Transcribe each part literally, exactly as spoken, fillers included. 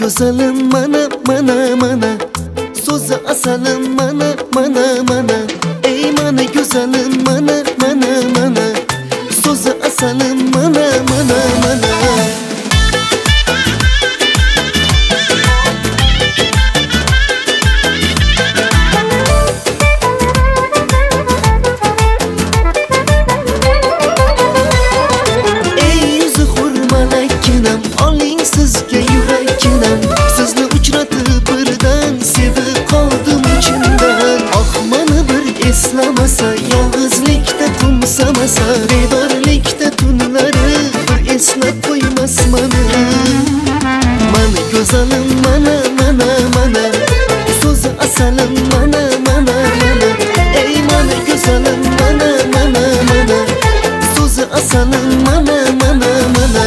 güzelim mana mana mana, so'zi asalim mana mana mana. Ey mana güzelim mana mana mana, so'zi asalim mana mana mana. Sizga yurakkinam, sizni uchratib birdan sevib qoldim ichimdan. Ah mana bir eslamasa, yolg'izlikda qo'msamasa, bedorlikda tunlari bir eslab qo'ymas mani. Mana go'zalim mana mana mana, so'zi asalim mana mana mana. Ey mana go'zalim mana mana mana, so'zi asalim mana mana mana.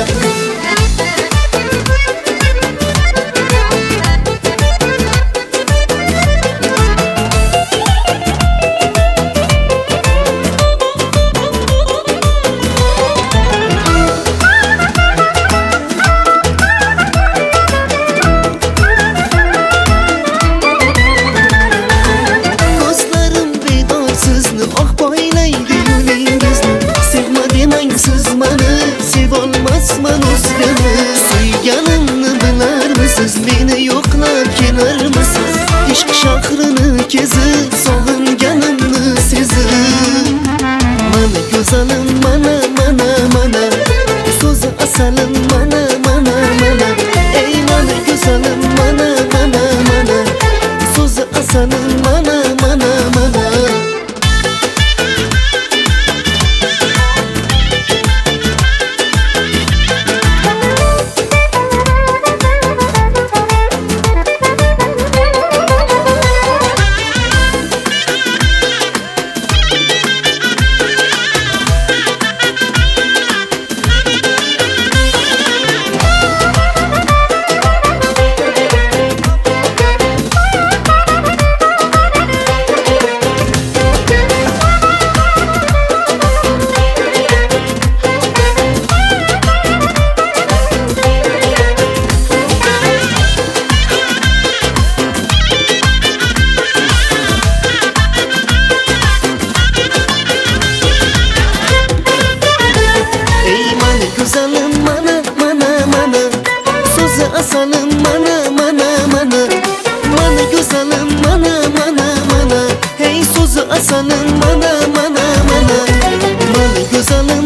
Sevolmasman o'zgani, suyganimni bilarmisiz, meni yo'qlab kelarmisiz? Ishq shahrini kezib, sog'inganimni sezib. Mana go'zalim mana mana mana, so'zi asalim mana mana mana. Ey mana go'zalim mana mana mana, so'zi asalim mana mana mana. Güzelim mana mana mana, so'zi asalim mana mana mana. Mana güzelim mana mana mana, hey so'zi asalim mana mana mana. Mana güzelim